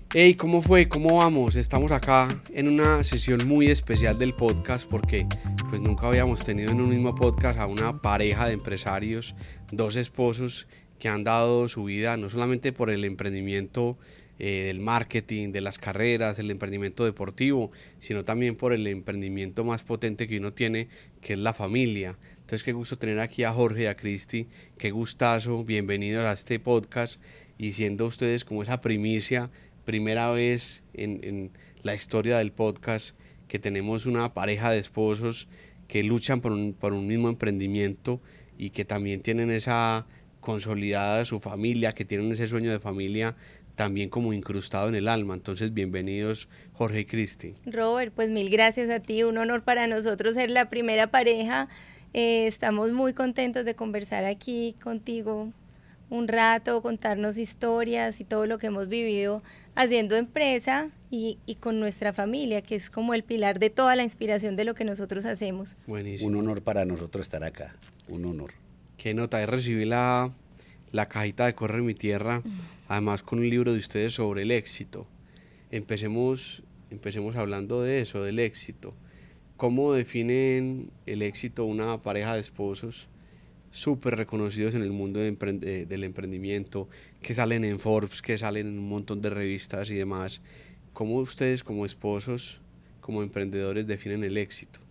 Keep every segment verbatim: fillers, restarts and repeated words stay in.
Hey, ¿cómo fue? ¿Cómo vamos? Estamos acá en una sesión muy especial del podcast porque pues nunca habíamos tenido en un mismo podcast a una pareja de empresarios, dos esposos que han dado su vida no solamente por el emprendimiento eh, del marketing, de las carreras, el emprendimiento deportivo, sino también por el emprendimiento más potente que uno tiene, que es la familia. Entonces, qué gusto tener aquí a Jorge y a Cristi, qué gustazo, bienvenidos a este podcast y siendo ustedes como esa primicia, primera vez en, en la historia del podcast que tenemos una pareja de esposos que luchan por un, por un mismo emprendimiento y que también tienen esa consolidada su familia, que tienen ese sueño de familia también como incrustado en el alma. Entonces, bienvenidos Jorge y Cristi. Robert, pues mil gracias a ti, un honor para nosotros ser la primera pareja. Eh, estamos muy contentos de conversar aquí contigo un rato, contarnos historias y todo lo que hemos vivido haciendo empresa y, y con nuestra familia, que es como el pilar de toda la inspiración de lo que nosotros hacemos. Buenísimo. Un honor para nosotros estar acá, un honor. Qué nota, de recibir la, la cajita de Corre Mi Tierra, además con un libro de ustedes sobre el éxito. Empecemos, empecemos hablando de eso, del éxito. ¿Cómo definen el éxito una pareja de esposos súper reconocidos en el mundo de emprend- del emprendimiento, que salen en Forbes, que salen en un montón de revistas y demás? ¿Cómo ustedes como esposos, como emprendedores definen el éxito?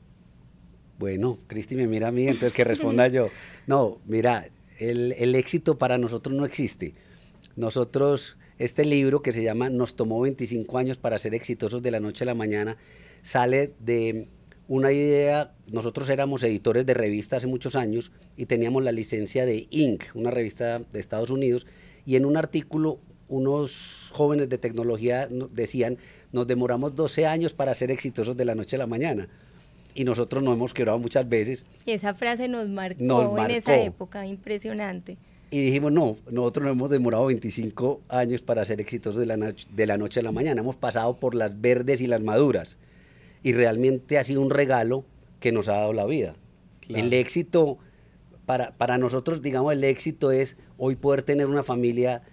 Bueno, Cristi me mira a mí, entonces que responda yo. No, mira, el, el éxito para nosotros no existe. Nosotros, este libro que se llama Nos tomó veinticinco años para ser exitosos de la noche a la mañana, sale de una idea. Nosotros éramos editores de revistas hace muchos años y teníamos la licencia de Inc, una revista de Estados Unidos, y en un artículo unos jóvenes de tecnología decían, nos demoramos doce años para ser exitosos de la noche a la mañana. Y nosotros nos hemos quebrado muchas veces. Y esa frase nos marcó, nos en marcó. esa época, impresionante. Y dijimos, no, nosotros nos hemos demorado veinticinco años para ser exitosos de la, noche, de la noche a la mañana. Hemos pasado por las verdes y las maduras. Y realmente ha sido un regalo que nos ha dado la vida. Claro. El éxito, para, para nosotros, digamos, el éxito es hoy poder tener una familia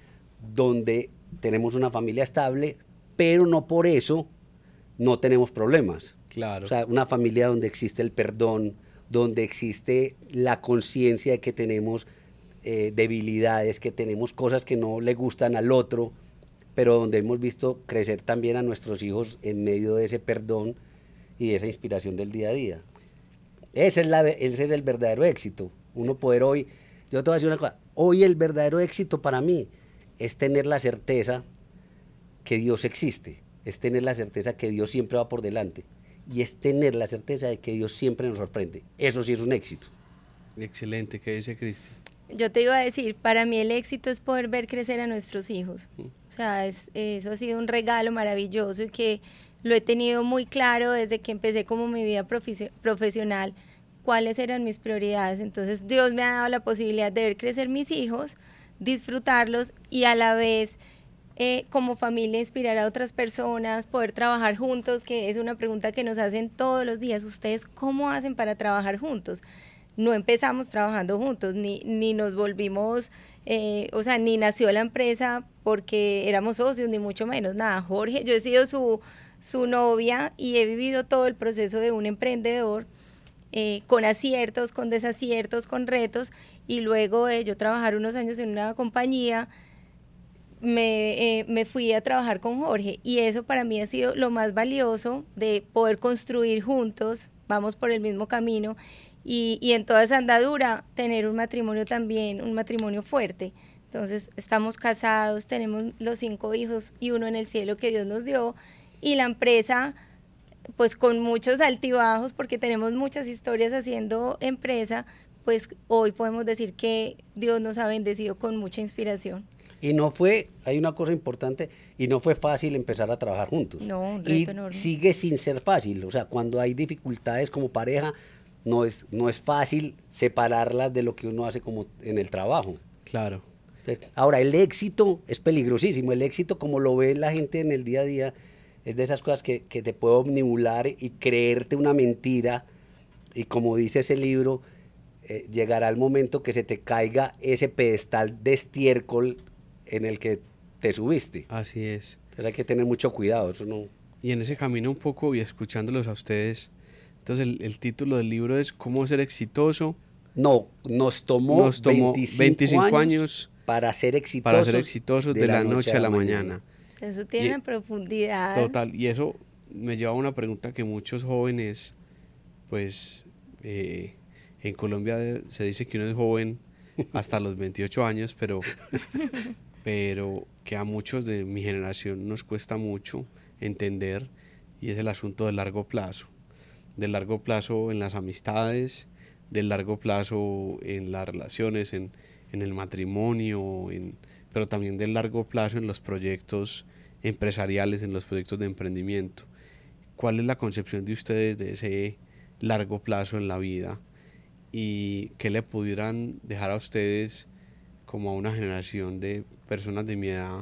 donde tenemos una familia estable, pero no por eso no tenemos problemas. Claro. O sea, una familia donde existe el perdón, donde existe la conciencia de que tenemos eh, debilidades, que tenemos cosas que no le gustan al otro, pero donde hemos visto crecer también a nuestros hijos en medio de ese perdón y de esa inspiración del día a día. Ese es, la, ese es el verdadero éxito. Uno poder hoy, yo te voy a decir una cosa, hoy el verdadero éxito para mí es tener la certeza que Dios existe, es tener la certeza que Dios siempre va por delante. Y es tener la certeza de que Dios siempre nos sorprende. Eso sí es un éxito. Excelente, ¿qué dice Cristi? Yo te iba a decir, para mí el éxito es poder ver crecer a nuestros hijos. Mm. O sea, es, eso ha sido un regalo maravilloso y que lo he tenido muy claro desde que empecé como mi vida profe- profesional, cuáles eran mis prioridades. Entonces Dios me ha dado la posibilidad de ver crecer mis hijos, disfrutarlos y a la vez Eh, como familia inspirar a otras personas, poder trabajar juntos, que es una pregunta que nos hacen todos los días. ¿Ustedes cómo hacen para trabajar juntos? No empezamos trabajando juntos, ni, ni nos volvimos, eh, o sea, ni nació la empresa porque éramos socios, ni mucho menos, nada. Jorge, yo he sido su, su novia y he vivido todo el proceso de un emprendedor, eh, con aciertos, con desaciertos, con retos, y luego de yo trabajar unos años en una compañía, Me, eh, me fui a trabajar con Jorge y eso para mí ha sido lo más valioso de poder construir juntos, vamos por el mismo camino y, y en toda esa andadura tener un matrimonio también, un matrimonio fuerte. Entonces estamos casados, tenemos los cinco hijos y uno en el cielo que Dios nos dio y la empresa pues con muchos altibajos porque tenemos muchas historias haciendo empresa, pues hoy podemos decir que Dios nos ha bendecido con mucha inspiración. Y no fue, hay una cosa importante, y no fue fácil empezar a trabajar juntos. No, un reto y enorme. Sigue sin ser fácil, o sea, cuando hay dificultades como pareja, no es, no es fácil separarlas de lo que uno hace como en el trabajo. Claro. Ahora, el éxito es peligrosísimo, el éxito como lo ve la gente en el día a día, es de esas cosas que, que te puede omnibular y creerte una mentira, y como dice ese libro, eh, llegará el momento que se te caiga ese pedestal de estiércol en el que te subiste. Así es. Entonces hay que tener mucho cuidado, eso no... Y en ese camino un poco y escuchándolos a ustedes, entonces el, el título del libro es ¿Cómo ser exitoso? No, nos tomó, nos tomó veinticinco, veinticinco años, años para ser exitosos, para ser exitosos de, de la, la noche a la mañana. mañana. Eso tiene y, una profundidad. Total, y eso me lleva a una pregunta que muchos jóvenes, pues eh, en Colombia se dice que uno es joven hasta los veintiocho años, pero, pero que a muchos de mi generación nos cuesta mucho entender, y es el asunto del largo plazo, del largo plazo en las amistades, del largo plazo en las relaciones, en, en el matrimonio, en, pero también del largo plazo en los proyectos empresariales, en los proyectos de emprendimiento. ¿Cuál es la concepción de ustedes de ese largo plazo en la vida? ¿Y qué le pudieran dejar a ustedes como a una generación de personas de mi edad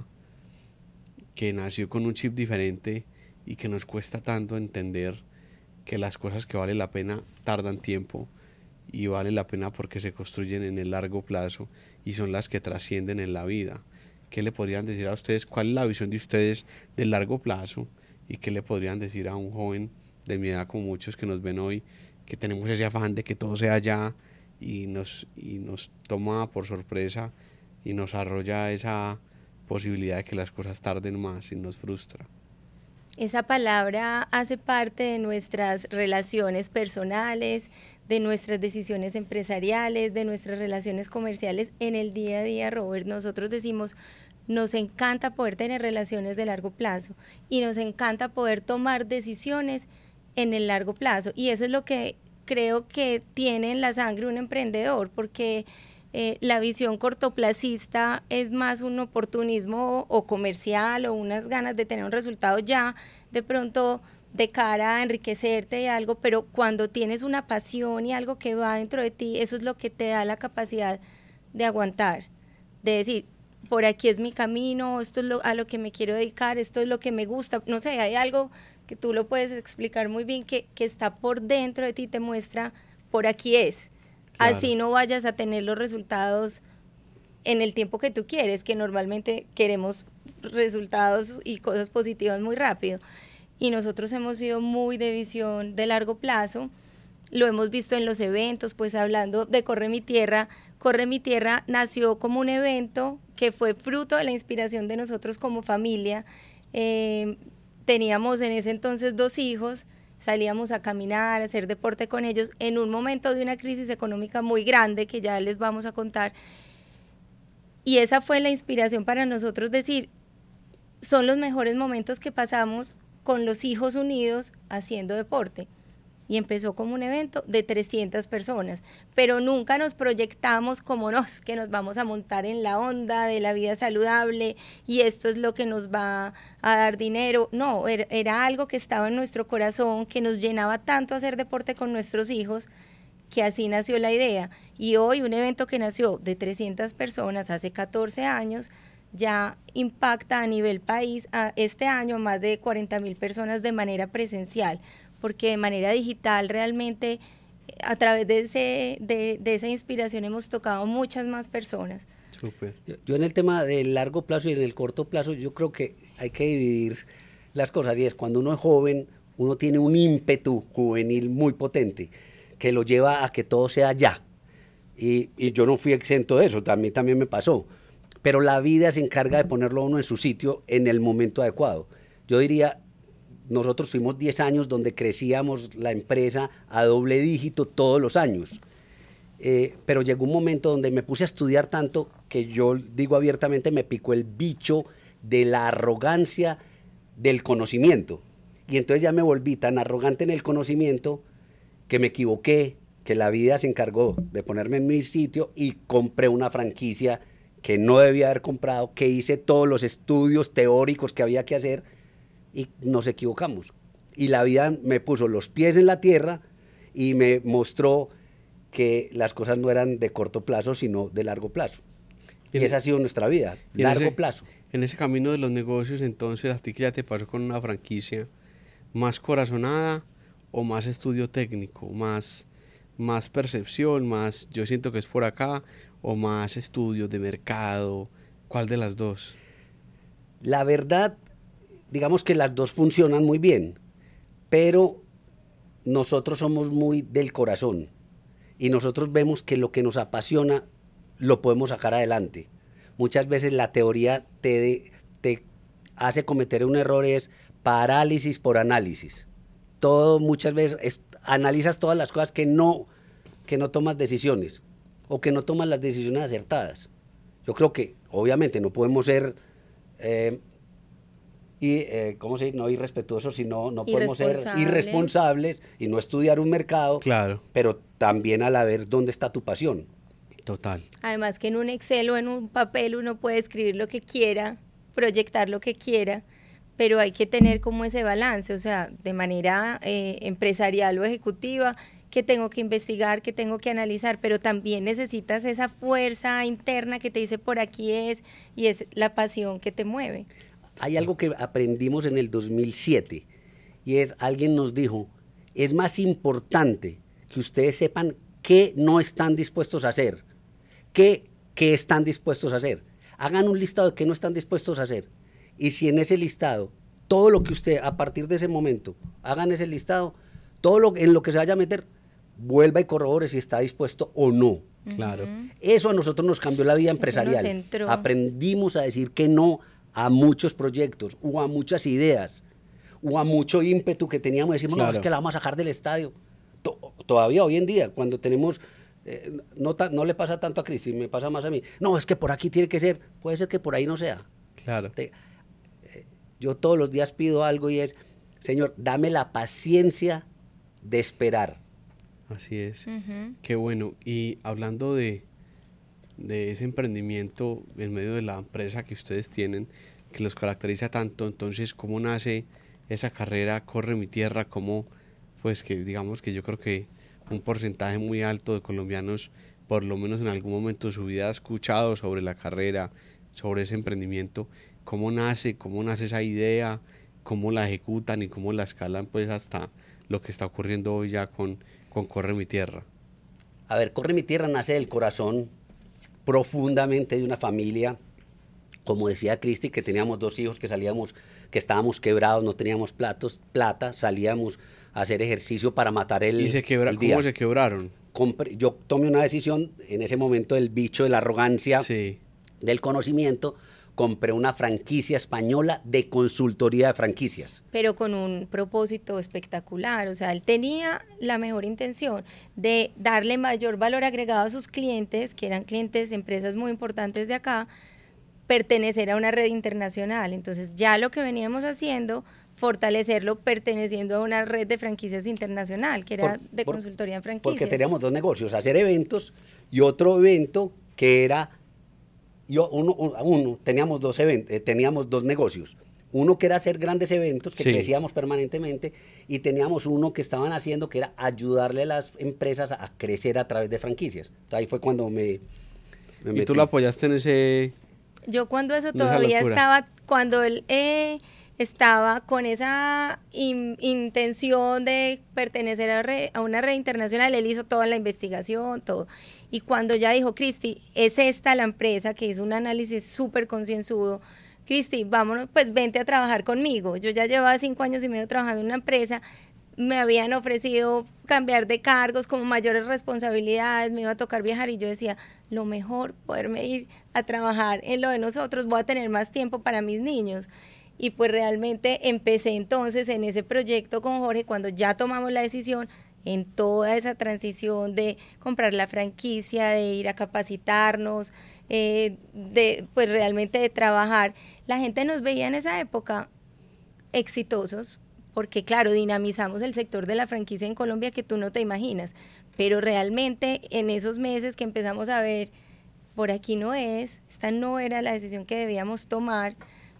que nació con un chip diferente y que nos cuesta tanto entender que las cosas que valen la pena tardan tiempo y valen la pena porque se construyen en el largo plazo y son las que trascienden en la vida? ¿Qué le podrían decir a ustedes? ¿Cuál es la visión de ustedes del largo plazo? ¿Y qué le podrían decir a un joven de mi edad, como muchos que nos ven hoy, que tenemos ese afán de que todo sea ya y nos, y nos toma por sorpresa y nos arrolla esa posibilidad de que las cosas tarden más y nos frustra? Esa palabra hace parte de nuestras relaciones personales, de nuestras decisiones empresariales, de nuestras relaciones comerciales en el día a día, Robert. Nosotros decimos, nos encanta poder tener relaciones de largo plazo y nos encanta poder tomar decisiones en el largo plazo, y eso es lo que creo que tiene en la sangre un emprendedor, porque eh, la visión cortoplacista es más un oportunismo o, o comercial o unas ganas de tener un resultado ya de pronto de cara a enriquecerte y algo, pero cuando tienes una pasión y algo que va dentro de ti, eso es lo que te da la capacidad de aguantar, de decir, por aquí es mi camino, esto es lo, a lo que me quiero dedicar, esto es lo que me gusta, no sé, hay algo que tú lo puedes explicar muy bien, que, que está por dentro de ti, te muestra, por aquí es, claro. Así no vayas a tener los resultados en el tiempo que tú quieres, que normalmente queremos resultados y cosas positivas muy rápido, y nosotros hemos sido muy de visión de largo plazo, lo hemos visto en los eventos, pues hablando de Corre Mi Tierra, Corre Mi Tierra nació como un evento que fue fruto de la inspiración de nosotros como familia. eh, Teníamos en ese entonces dos hijos, salíamos a caminar, a hacer deporte con ellos en un momento de una crisis económica muy grande que ya les vamos a contar. Y esa fue la inspiración para nosotros, decir, son los mejores momentos que pasamos con los hijos unidos haciendo deporte. Y empezó como un evento de trescientas personas, pero nunca nos proyectamos como nos, que nos vamos a montar en la onda de la vida saludable y esto es lo que nos va a dar dinero. No, era, era algo que estaba en nuestro corazón, que nos llenaba tanto hacer deporte con nuestros hijos, que así nació la idea. Y hoy un evento que nació de trescientas personas hace catorce años, ya impacta a nivel país, a este año más de cuarenta mil personas de manera presencial, porque de manera digital realmente a través de, ese, de, de esa inspiración hemos tocado muchas más personas. Súper. Yo, yo en el tema del largo plazo y en el corto plazo, yo creo que hay que dividir las cosas, y es cuando uno es joven, uno tiene un ímpetu juvenil muy potente, que lo lleva a que todo sea ya, y, y yo no fui exento de eso, también, también me pasó, pero la vida se encarga de ponerlo a uno en su sitio en el momento adecuado. Yo diría, nosotros tuvimos diez años donde crecíamos la empresa a doble dígito todos los años. Eh, pero llegó un momento donde me puse a estudiar tanto que yo digo abiertamente, me picó el bicho de la arrogancia del conocimiento. Y entonces ya me volví tan arrogante en el conocimiento que me equivoqué, que la vida se encargó de ponerme en mi sitio y compré una franquicia que no debía haber comprado, que hice todos los estudios teóricos que había que hacer, y nos equivocamos. Y la vida me puso los pies en la tierra y me mostró que las cosas no eran de corto plazo, sino de largo plazo. Y, y esa ha sido nuestra vida, largo ese, plazo. En ese camino de los negocios, entonces, ¿a ti qué ya te pasó con una franquicia? ¿Más corazonada o más estudio técnico? ¿Más, más percepción? ¿Más yo siento que es por acá? ¿O más estudios de mercado? ¿Cuál de las dos? La verdad, digamos que las dos funcionan muy bien, pero nosotros somos muy del corazón y nosotros vemos que lo que nos apasiona lo podemos sacar adelante. Muchas veces la teoría te, te hace cometer un error, es parálisis por análisis. Todo muchas veces es, analizas todas las cosas que no, que no tomas decisiones o que no tomas las decisiones acertadas. Yo creo que obviamente no podemos ser eh, y, eh, ¿cómo se dice? No irrespetuosos, sino no podemos ser irresponsables y no estudiar un mercado, claro, pero también a la vez dónde está tu pasión. Total. Además que en un Excel o en un papel uno puede escribir lo que quiera, proyectar lo que quiera, pero hay que tener como ese balance, o sea, de manera eh, empresarial o ejecutiva, que tengo que investigar, que tengo que analizar, pero también necesitas esa fuerza interna que te dice por aquí es, y es la pasión que te mueve. Hay algo que aprendimos en el dos mil siete, y es, alguien nos dijo, es más importante que ustedes sepan qué no están dispuestos a hacer, que qué están dispuestos a hacer. Hagan un listado de qué no están dispuestos a hacer. Y si en ese listado, todo lo que usted, a partir de ese momento, hagan ese listado, todo lo en lo que se vaya a meter, vuelva y corrobore si está dispuesto o no. Claro. Eso a nosotros nos cambió la vida empresarial. Aprendimos a decir que no a muchos proyectos, o a muchas ideas, o a mucho ímpetu que teníamos. Decimos, claro, no, es que la vamos a sacar del estadio. To- todavía hoy en día, cuando tenemos... Eh, no, ta, no le pasa tanto a Cristi, me pasa más a mí. No, es que por aquí tiene que ser. Puede ser que por ahí no sea. Claro. Te, eh, yo todos los días pido algo y es, Señor, dame la paciencia de esperar. Así es. Uh-huh. Qué bueno. Y hablando de, de ese emprendimiento en medio de la empresa que ustedes tienen, que los caracteriza tanto, entonces, ¿cómo nace esa carrera Corre mi Tierra? ¿Cómo, pues, que digamos que yo creo que un porcentaje muy alto de colombianos, por lo menos en algún momento de su vida, ha escuchado sobre la carrera, sobre ese emprendimiento? ¿Cómo nace? ¿Cómo nace esa idea? ¿Cómo la ejecutan y cómo la escalan, pues, hasta lo que está ocurriendo hoy ya con, con Corre mi Tierra? A ver, Corre mi Tierra nace del corazón profundamente de una familia, como decía Cristi, que teníamos dos hijos, que salíamos, que estábamos quebrados, no teníamos platos, plata, salíamos a hacer ejercicio para matar el, ¿Y se quebra, el día. ¿Cómo se quebraron? Compré, yo tomé una decisión, en ese momento del bicho de la arrogancia, Sí. del conocimiento, compré una franquicia española de consultoría de franquicias. Pero con un propósito espectacular, o sea, él tenía la mejor intención de darle mayor valor agregado a sus clientes, que eran clientes de empresas muy importantes de acá, pertenecer a una red internacional. Entonces ya lo que veníamos haciendo, fortalecerlo perteneciendo a una red de franquicias internacional, que era Por, de por, consultoría en franquicias. Porque teníamos dos negocios, hacer eventos y otro evento que era, yo uno, uno teníamos dos eventos, eh, teníamos dos negocios. Uno que era hacer grandes eventos, que sí, crecíamos permanentemente, y teníamos uno que estaban haciendo, que era ayudarle a las empresas a crecer a través de franquicias. Entonces, ahí fue cuando me, me ¿Y metí. tú lo apoyaste en ese...? Yo cuando eso todavía estaba, cuando él eh, estaba con esa in, intención de pertenecer a, re, a una red internacional, él hizo toda la investigación, todo. Y cuando ya dijo, Cristi, es esta la empresa, que hizo un análisis súper concienzudo, Cristi, vámonos, pues vente a trabajar conmigo. Yo ya llevaba cinco años y medio trabajando en una empresa, me habían ofrecido cambiar de cargos, como mayores responsabilidades, me iba a tocar viajar, y yo decía, lo mejor, poderme ir a trabajar en lo de nosotros, voy a tener más tiempo para mis niños. Y pues realmente empecé entonces en ese proyecto con Jorge, cuando ya tomamos la decisión, en toda esa transición de comprar la franquicia, de ir a capacitarnos, eh, de pues realmente de trabajar. La gente nos veía en esa época exitosos, porque claro, dinamizamos el sector de la franquicia en Colombia que tú no te imaginas, pero realmente en esos meses que empezamos a ver, por aquí no es, esta no era la decisión que debíamos tomar,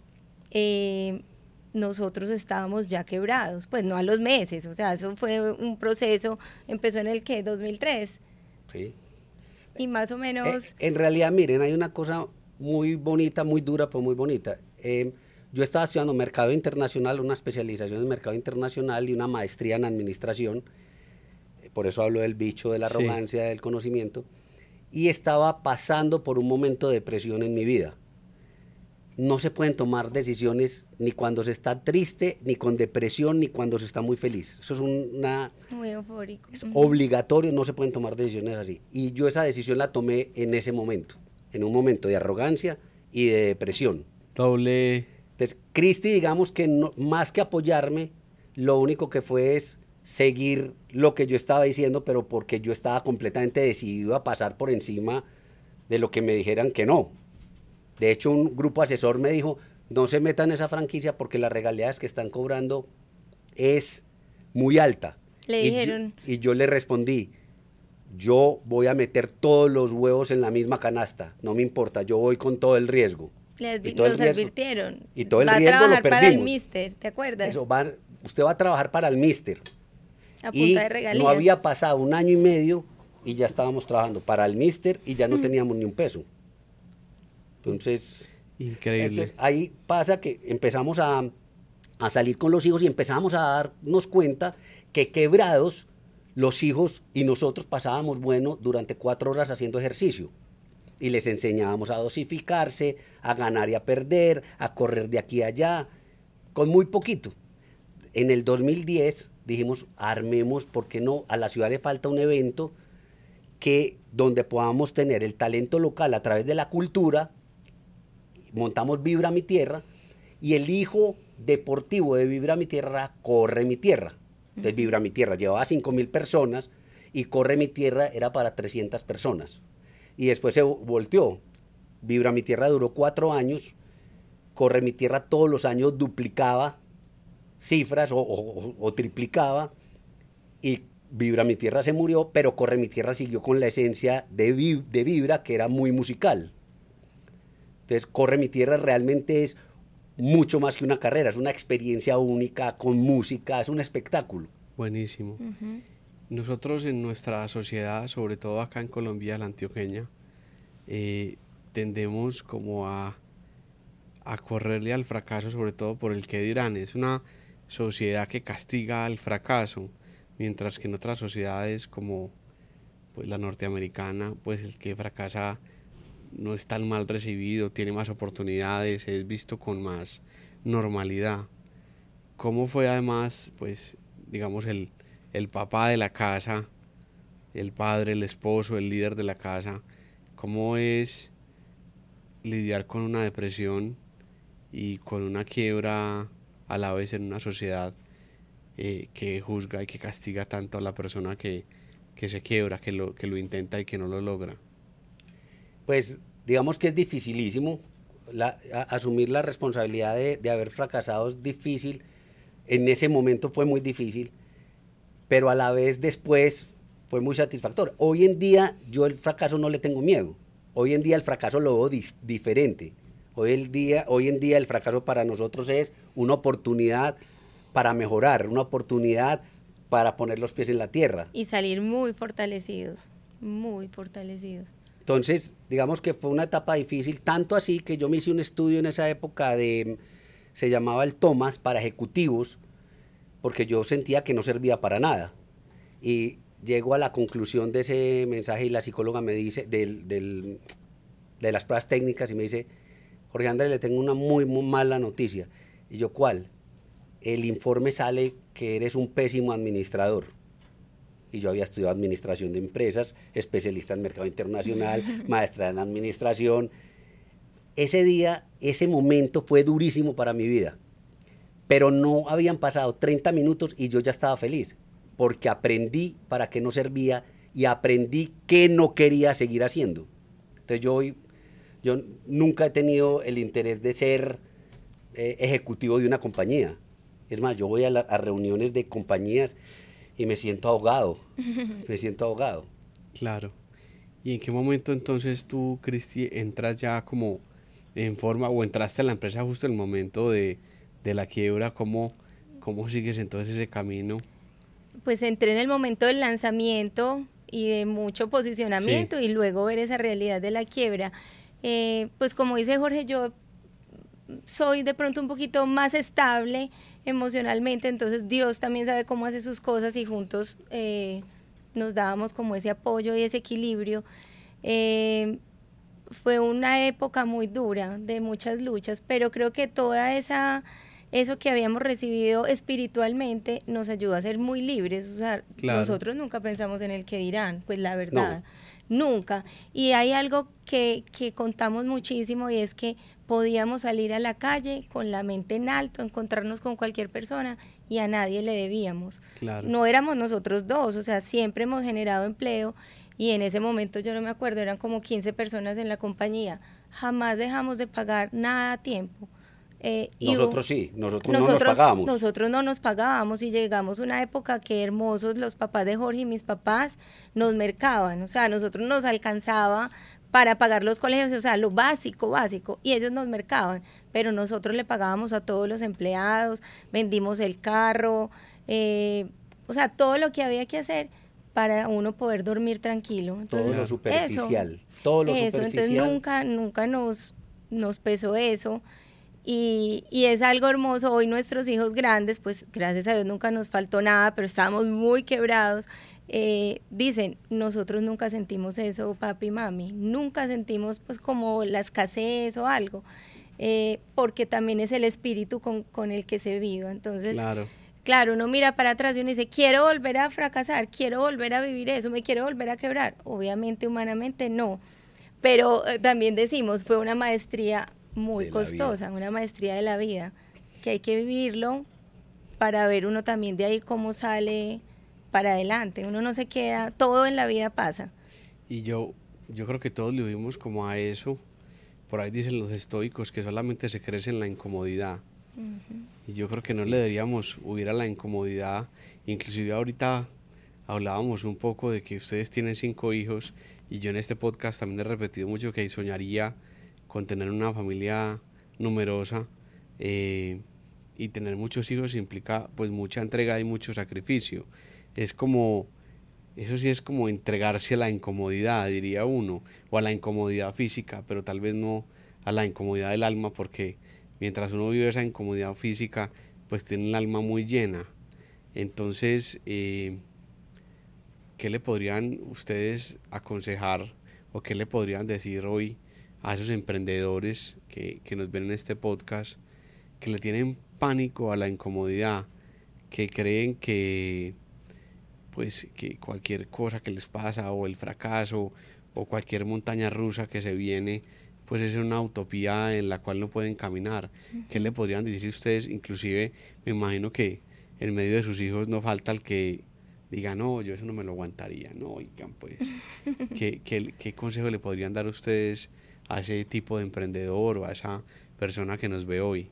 eh, nosotros estábamos ya quebrados, pues no a los meses, o sea, eso fue un proceso, empezó en el ¿qué? dos mil tres. Sí. Y más o menos... Eh, en realidad, miren, hay una cosa muy bonita, muy dura, pero muy bonita. Eh, Yo estaba estudiando mercado internacional, una especialización en mercado internacional y una maestría en administración, por eso hablo del bicho, de la arrogancia, sí, del conocimiento, y estaba pasando por un momento de depresión en mi vida. no se pueden tomar decisiones ni cuando se está triste, ni con depresión, ni cuando se está muy feliz. Eso es una... Muy eufórico. Es obligatorio, no se pueden tomar decisiones así. Y yo esa decisión la tomé en ese momento, en un momento de arrogancia y de depresión. Doble... Entonces, Cristi, digamos que no, más que apoyarme, lo único que fue es seguir lo que yo estaba diciendo, pero porque yo estaba completamente decidido a pasar por encima de lo que me dijeran que no. De hecho, un grupo asesor me dijo, no se metan en esa franquicia porque las regalías que están cobrando es muy alta. Le y dijeron. Yo, y yo le respondí, yo voy a meter todos los huevos en la misma canasta, no me importa, yo voy con todo el riesgo. Les, y todo nos el riesgo, advirtieron. Y todo el va riesgo a trabajar lo perdimos. para el Mister, ¿te acuerdas? Eso, va, usted va a trabajar para el Mister. A y punta de regalías. no había pasado un año y medio y ya estábamos trabajando para el Mister y ya no mm. teníamos ni un peso. Entonces, increíble. Entonces, ahí pasa que empezamos a, a salir con los hijos y empezamos a darnos cuenta que quebrados los hijos y nosotros pasábamos bueno durante cuatro horas haciendo ejercicio. Y les enseñábamos a dosificarse, a ganar y a perder, a correr de aquí a allá, con muy poquito. En el dos mil diez dijimos, armemos, ¿por qué no? A la ciudad le falta un evento que, donde podamos tener el talento local a través de la cultura. Montamos Vibra Mi Tierra y el hijo deportivo de Vibra Mi Tierra Corre Mi Tierra. Entonces, uh-huh. Vibra Mi Tierra llevaba cinco mil personas y Corre Mi Tierra era para trescientas personas. Y después se volteó. Vibra Mi Tierra duró cuatro años. Corre Mi Tierra todos los años duplicaba cifras o, o, o triplicaba. Y Vibra Mi Tierra se murió, pero Corre Mi Tierra siguió con la esencia de, vi, de Vibra, que era muy musical. Entonces, Corre Mi Tierra realmente es mucho más que una carrera, es una experiencia única con música, es un espectáculo. Buenísimo. Uh-huh. Nosotros en nuestra sociedad, sobre todo acá en Colombia, la antioqueña, eh, tendemos como a, a correrle al fracaso, sobre todo por el que dirán. Es una sociedad que castiga al fracaso, mientras que en otras sociedades como pues, la norteamericana, pues el que fracasa no es tan mal recibido, tiene más oportunidades, es visto con más normalidad. ¿Cómo fue además, pues, digamos, el, el papá de la casa, el padre, el esposo, el líder de la casa? ¿Cómo es lidiar con una depresión y con una quiebra a la vez en una sociedad eh, que juzga y que castiga tanto a la persona que, que se quiebra, que lo, que lo intenta y que no lo logra? Pues digamos que es dificilísimo, la, a, asumir la responsabilidad de, de haber fracasado es difícil, en ese momento fue muy difícil, pero a la vez después fue muy satisfactorio. Hoy en día yo el fracaso no le tengo miedo, hoy en día el fracaso lo veo di diferente, hoy, el día, hoy en día el fracaso para nosotros es una oportunidad para mejorar, una oportunidad para poner los pies en la tierra. Y salir muy fortalecidos, muy fortalecidos. Entonces, digamos que fue una etapa difícil, tanto así que yo me hice un estudio en esa época de, se llamaba el Thomas para ejecutivos, porque yo sentía que no servía para nada. Y llego a la conclusión de ese mensaje y la psicóloga me dice, del, del, de las pruebas técnicas, y me dice, Jorge Andrés, le tengo una muy, muy mala noticia. Y yo, ¿cuál? El informe sale que eres un pésimo administrador. Y yo había estudiado administración de empresas, especialista en mercado internacional, maestra en administración. Ese día, ese momento fue durísimo para mi vida, pero no habían pasado treinta minutos y yo ya estaba feliz, porque aprendí para qué no servía y aprendí qué no quería seguir haciendo. Entonces yo, yo nunca he tenido el interés de ser eh, ejecutivo de una compañía. Es más, yo voy a, la, a reuniones de compañías y me siento ahogado, me siento ahogado. Claro. ¿Y en qué momento entonces tú, Cristi, entras ya como en forma, o entraste a la empresa justo en el momento de, de la quiebra? ¿Cómo, cómo sigues entonces ese camino? Pues entré en el momento del lanzamiento y de mucho posicionamiento, sí, y luego ver esa realidad de la quiebra. Eh, pues como dice Jorge, yo soy de pronto un poquito más estable emocionalmente, entonces Dios también sabe cómo hace sus cosas y juntos eh, nos dábamos como ese apoyo y ese equilibrio. Eh, fue una época muy dura, de muchas luchas, pero creo que toda esa, eso que habíamos recibido espiritualmente nos ayudó a ser muy libres. O sea, claro. Nosotros nunca pensamos en el que dirán, pues la verdad, no. Nunca. Y hay algo que, que contamos muchísimo, y es que podíamos salir a la calle con la mente en alto, encontrarnos con cualquier persona, y a nadie le debíamos. Claro. No éramos nosotros dos, o sea, siempre hemos generado empleo, y en ese momento yo no me acuerdo, eran como quince personas en la compañía. Jamás dejamos de pagar nada a tiempo. Eh, nosotros y, sí, nosotros, nosotros no nos pagábamos. Nosotros no nos pagábamos, y llegamos a una época que hermosos, los papás de Jorge y mis papás nos mercaban, o sea, a nosotros nos alcanzaba para pagar los colegios, o sea, lo básico, básico, y ellos nos mercaban, pero nosotros le pagábamos a todos los empleados, vendimos el carro, eh, o sea, todo lo que había que hacer para uno poder dormir tranquilo. Entonces, todo lo superficial, eso, todo lo eso, superficial. Entonces nunca, nunca nos, nos pesó eso, y, y es algo hermoso. Hoy nuestros hijos grandes, pues gracias a Dios nunca nos faltó nada, pero estábamos muy quebrados. Eh, dicen, nosotros nunca sentimos eso, papi y mami, nunca sentimos pues como la escasez o algo, eh, porque también es el espíritu con, con el que se viva. Entonces, claro. claro, uno mira para atrás y uno dice, quiero volver a fracasar, quiero volver a vivir eso, me quiero volver a quebrar. Obviamente, humanamente no, pero eh, también decimos, fue una maestría muy de costosa, una maestría de la vida, que hay que vivirlo para ver uno también de ahí cómo sale para adelante. Uno no se queda, todo en la vida pasa. Y yo, yo creo que todos le vivimos como a eso. Por ahí dicen los estoicos que solamente se crece en la incomodidad. Uh-huh. Y yo creo que no sí. le deberíamos huir a la incomodidad. Inclusive ahorita hablábamos un poco de que ustedes tienen cinco hijos, y yo en este podcast también he repetido mucho que soñaría con tener una familia numerosa, eh, y tener muchos hijos implica pues mucha entrega y mucho sacrificio. Es como, eso sí es como entregarse a la incomodidad, diría uno, o a la incomodidad física, pero tal vez no a la incomodidad del alma, porque mientras uno vive esa incomodidad física, pues tiene el alma muy llena. Entonces, eh, ¿qué le podrían ustedes aconsejar, o qué le podrían decir hoy a esos emprendedores que, que nos ven en este podcast, que le tienen pánico a la incomodidad, que creen que pues que cualquier cosa que les pasa, o el fracaso, o cualquier montaña rusa que se viene, pues es una utopía en la cual no pueden caminar? Uh-huh. ¿Qué le podrían decir ustedes? Inclusive me imagino que en medio de sus hijos no falta el que diga, no, yo eso no me lo aguantaría. No, oigan, pues, ¿qué, qué, qué consejo le podrían dar ustedes a ese tipo de emprendedor, o a esa persona que nos ve hoy?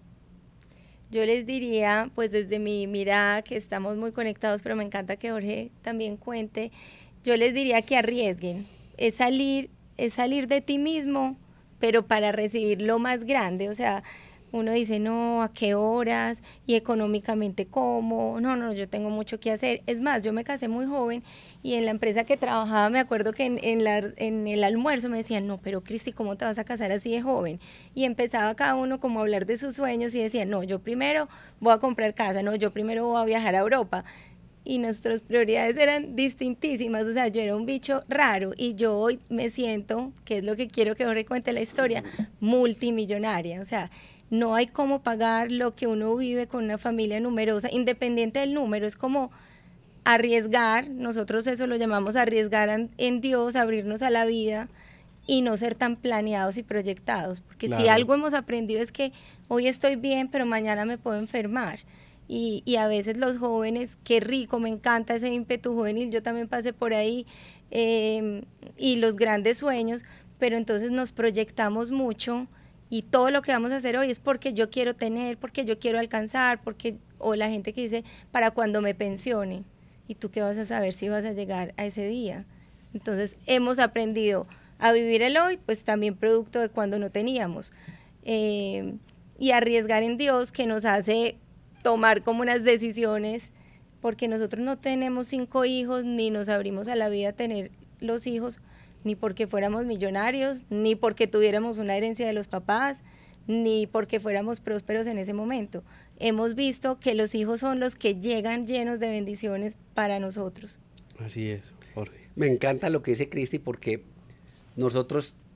Yo les diría, pues desde mi mirada, que estamos muy conectados, pero me encanta que Jorge también cuente, yo les diría que arriesguen, es salir, es salir de ti mismo, pero para recibir lo más grande. O sea, uno dice, no, ¿a qué horas? Y económicamente, ¿cómo? No, no, yo tengo mucho que hacer. Es más, yo me casé muy joven, y en la empresa que trabajaba me acuerdo que en, en, la, en el almuerzo me decían, no, pero Cristi, ¿cómo te vas a casar así de joven? Y empezaba cada uno como a hablar de sus sueños, y decía, no, yo primero voy a comprar casa, no, yo primero voy a viajar a Europa. Y nuestras prioridades eran distintísimas. O sea, yo era un bicho raro, y yo hoy me siento, que es lo que quiero que Jorge cuente la historia, multimillonaria. O sea, no hay cómo pagar lo que uno vive con una familia numerosa, independiente del número. Es como arriesgar, nosotros eso lo llamamos arriesgar en Dios, abrirnos a la vida y no ser tan planeados y proyectados, porque claro. si algo hemos aprendido es que hoy estoy bien, pero mañana me puedo enfermar. Y, y a veces los jóvenes, qué rico, me encanta ese ímpetu juvenil, yo también pasé por ahí, eh, y los grandes sueños, pero entonces nos proyectamos mucho, y todo lo que vamos a hacer hoy es porque yo quiero tener, porque yo quiero alcanzar, porque, o la gente que dice, para cuando me pensione. ¿Y tú qué vas a saber si vas a llegar a ese día? Entonces hemos aprendido a vivir el hoy, pues también producto de cuando no teníamos, eh, y arriesgar en Dios, que nos hace tomar como unas decisiones, porque nosotros no tenemos cinco hijos, ni nos abrimos a la vida a tener los hijos, ni porque fuéramos millonarios, ni porque tuviéramos una herencia de los papás, ni porque fuéramos prósperos en ese momento. Hemos visto que los hijos son los que llegan llenos de bendiciones para nosotros. Así es, Jorge. Me encanta lo que dice Cristi, porque nosotros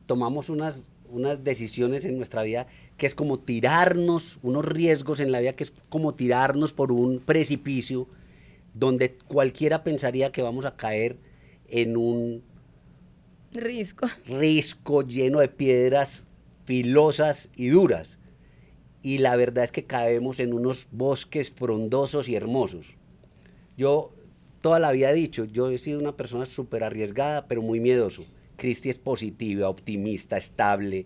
tomamos unas, unas decisiones en nuestra vida que es como tirarnos, unos riesgos en la vida que es como tirarnos por un precipicio donde cualquiera pensaría que vamos a caer en un risco, risco lleno de piedras filosas y duras. Y la verdad es que caemos en unos bosques frondosos y hermosos. Yo toda la vida he dicho, yo he sido una persona súper arriesgada, pero muy miedoso. Cristi es positiva, optimista, estable.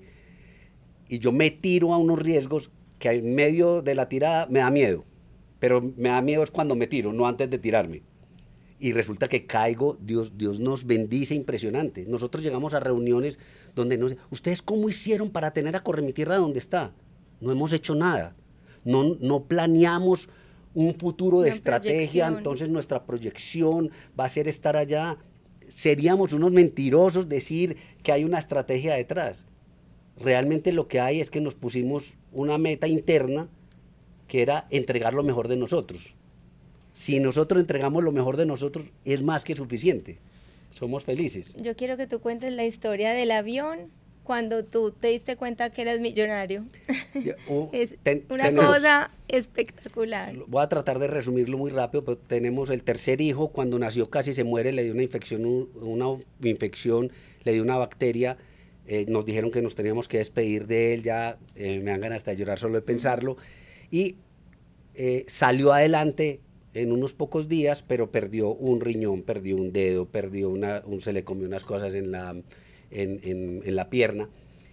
Y yo me tiro a unos riesgos que en medio de la tirada me da miedo. Pero me da miedo es cuando me tiro, no antes de tirarme. Y resulta que caigo, Dios, Dios nos bendice impresionante. Nosotros llegamos a reuniones donde nos dicen, ¿ustedes cómo hicieron para tener a Corre Mi Tierra donde está? No hemos hecho nada. No, no planeamos un futuro de Una estrategia, proyección. Entonces nuestra proyección va a ser estar allá. Seríamos unos mentirosos decir que hay una estrategia detrás. Realmente lo que hay es que nos pusimos una meta interna que era entregar lo mejor de nosotros. Si nosotros entregamos lo mejor de nosotros, es más que suficiente. Somos felices. Yo quiero que tú cuentes la historia del avión cuando tú te diste cuenta que eras millonario. Yo, uh, es ten, una tenemos, cosa espectacular. Voy a tratar de resumirlo muy rápido, pero tenemos el tercer hijo, cuando nació casi se muere, le dio una infección, una infección, le dio una bacteria, eh, nos dijeron que nos teníamos que despedir de él, ya eh, me dan ganas hasta de llorar solo de pensarlo, y eh, salió adelante en unos pocos días, pero perdió un riñón, perdió un dedo, perdió una, un, se le comió unas cosas en la... En, en, en la pierna,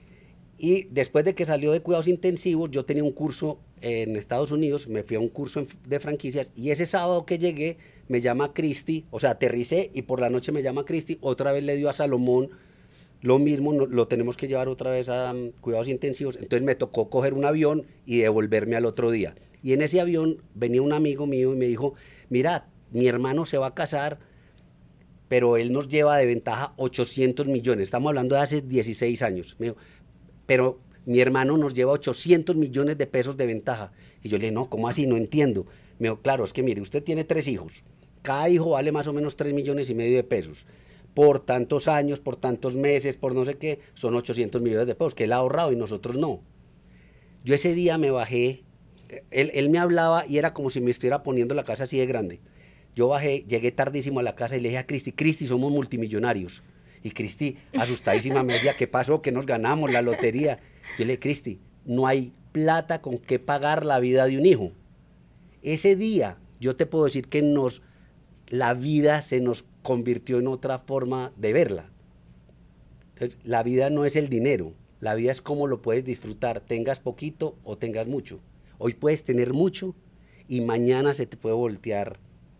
y después de que salió de cuidados intensivos, yo tenía un curso en Estados Unidos, me fui a un curso de franquicias, y ese sábado que llegué, me llama Cristi, o sea, aterricé, y por la noche me llama Cristi, otra vez le dio a Salomón, lo mismo, no, lo tenemos que llevar otra vez a um, cuidados intensivos, entonces me tocó coger un avión y devolverme al otro día, y en ese avión venía un amigo mío y me dijo, mira, mi hermano se va a casar, pero él nos lleva de ventaja ochocientos millones, estamos hablando de hace dieciséis años, me dijo, pero mi hermano nos lleva ochocientos millones de pesos de ventaja, y yo le dije, no, ¿cómo así? No entiendo. Me dijo, claro, es que mire, usted tiene tres hijos, cada hijo vale más o menos tres millones y medio de pesos, por tantos años, por tantos meses, por no sé qué, son ochocientos millones de pesos, que él ha ahorrado y nosotros no. Yo ese día me bajé, él, él me hablaba y era como si me estuviera poniendo la casa así de grande. Yo bajé, llegué tardísimo a la casa y le dije a Cristi, Cristi, somos multimillonarios. Y Cristi, asustadísima, me decía, ¿qué pasó? ¿Qué nos ganamos? La lotería. Yo le dije, Cristi, no hay plata con qué pagar la vida de un hijo. Ese día, yo te puedo decir que nos, la vida se nos convirtió en otra forma de verla. Entonces, la vida no es el dinero, la vida es cómo lo puedes disfrutar, tengas poquito o tengas mucho. Hoy puedes tener mucho y mañana se te puede voltear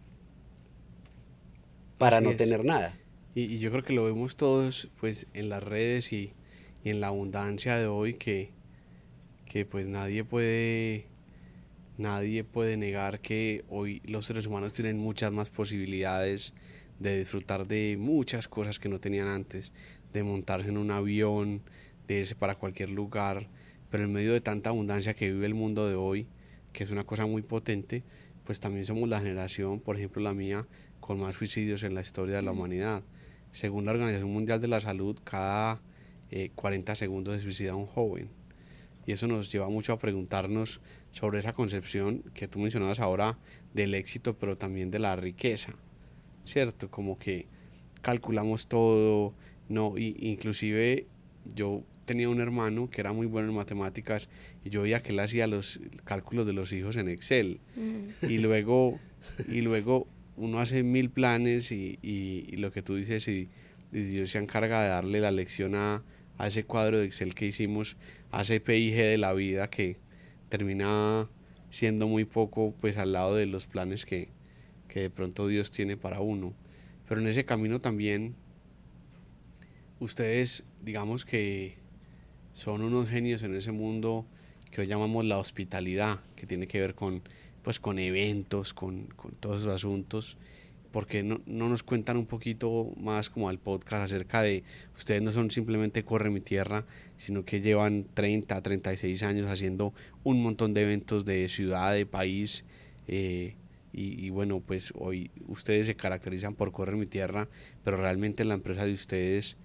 para Así no es. tener nada. Y, y yo creo que lo vemos todos pues en las redes y, y en la abundancia de hoy que, que pues nadie puede, nadie puede negar que hoy los seres humanos tienen muchas más posibilidades de disfrutar de muchas cosas que no tenían antes, de montarse en un avión, de irse para cualquier lugar, pero en medio de tanta abundancia que vive el mundo de hoy, que es una cosa muy potente, pues también somos la generación, por ejemplo la mía, con más suicidios en la historia de la humanidad. Según la Organización Mundial de la Salud, cada eh, cuarenta segundos se suicida un joven. Y eso nos lleva mucho a preguntarnos sobre esa concepción que tú mencionabas ahora del éxito, pero también de la riqueza, ¿cierto? Como que calculamos todo, no, y, inclusive yo tenía un hermano que era muy bueno en matemáticas y yo veía que él hacía los cálculos de los hijos en Excel. Mm. Y luego, y luego uno hace mil planes y, y, y lo que tú dices, y, y Dios se encarga de darle la lección a, a ese cuadro de Excel que hicimos, a ese P I G de la vida que termina siendo muy poco pues al lado de los planes que, que de pronto Dios tiene para uno. Pero en ese camino también ustedes, digamos que son unos genios en ese mundo que hoy llamamos la hospitalidad, que tiene que ver con, pues, con eventos, con, con todos esos asuntos. Porque no, no nos cuentan un poquito más como al podcast acerca de, ustedes no son simplemente Corre Mi Tierra, sino que llevan treinta, treinta y seis años haciendo un montón de eventos de ciudad, de país, eh, y, y bueno, pues hoy ustedes se caracterizan por Corre Mi Tierra, pero realmente la empresa de ustedes